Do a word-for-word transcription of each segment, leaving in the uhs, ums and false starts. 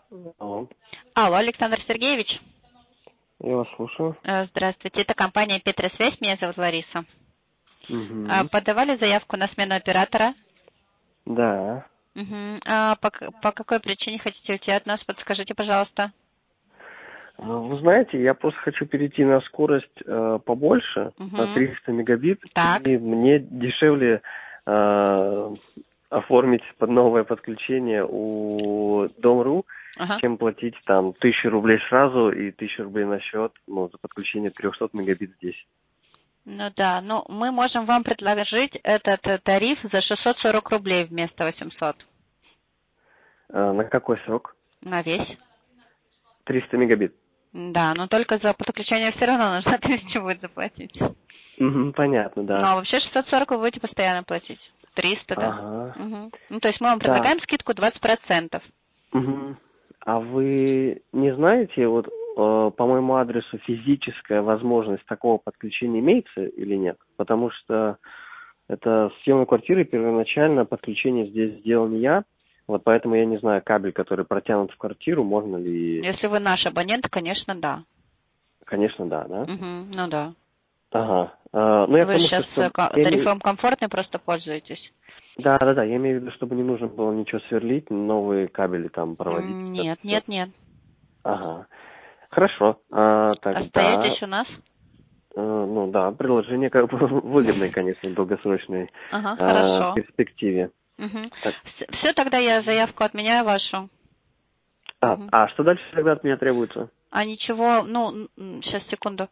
Алло, Алло, Александр Сергеевич. я вас слушаю. Э, Здравствуйте, это компания Петросвязь, меня зовут Лариса. Э, Угу. Подавали заявку на смену оператора? Да. Мгм. А по, к- по какой причине хотите уйти от нас? Подскажите, пожалуйста. Ну, Вы знаете, я просто хочу перейти на скорость э, побольше, на Мгм. триста мегабит, Так. и мне дешевле э, оформить под новое подключение у Дом.ру, Ага. чем платить там тысячу рублей сразу и тысячу рублей на счет, ну, за подключение триста мегабит здесь. Ну да, ну мы можем вам предложить этот э, тариф за шестьсот сорок рублей вместо восьмисот. Э, на какой срок? На весь. триста мегабит. Да, но только за подключение все равно нужно тысячу будет заплатить. Мгм, понятно, Ну да. а вообще шестьсот сорок вы будете постоянно платить. триста, да. Ага. Мгм. Ну то есть мы вам Так. предлагаем скидку двадцать процентов. Мгм. А вы не знаете, вот э, по моему адресу физическая возможность такого подключения имеется или нет? Потому что это съемной квартиры первоначально подключение здесь сделал не я, вот поэтому я не знаю, кабель, который протянут в квартиру, можно ли... Если вы наш абонент, конечно, да. Конечно, да, да? Мгм, ну да. Ага. А, ну, я к Вы же тому, что, сейчас что я име- тарифом комфортный просто пользуетесь? да, да, да, я имею в виду, чтобы не нужно было ничего сверлить, новые кабели там проводить. М, Вот это Нет, все. нет, нет. Ага. Хорошо. А, тогда Остаетесь у нас? Э, Ну да, предложение как бы выгодное, конечно, в долгосрочной Ага, э, хорошо. перспективе. Так, Все, тогда я заявку отменяю вашу. а, Мгм. а что дальше тогда от меня требуется? А ничего, ну, сейчас, секунду.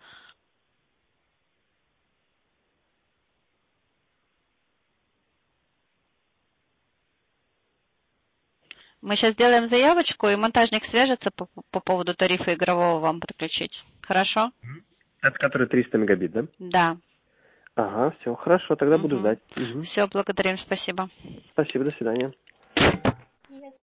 Мы сейчас сделаем заявочку, и монтажник свяжется по, по поводу тарифа игрового вам подключить. Хорошо? Это который триста мегабит, да? Да. Ага, все, хорошо, тогда буду ждать. Мгм. Все, благодарим, спасибо. Спасибо, до свидания.